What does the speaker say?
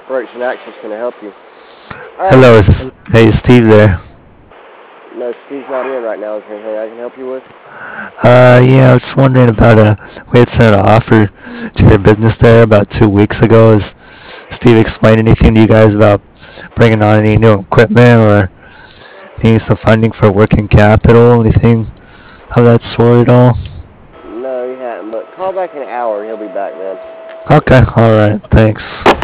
Operation Access. Can I help you? Hello, hey Steve there. No, Steve's not in right now. Is there anything I can help you with? Yeah, I was just wondering about we had sent an offer to your business there about 2 weeks ago. Has Steve explained anything to you guys about bringing on any new equipment or needing some funding for working capital, anything of that sort at all? No, he hadn't. But call back in an hour. He'll be back then. Okay, alright, thanks.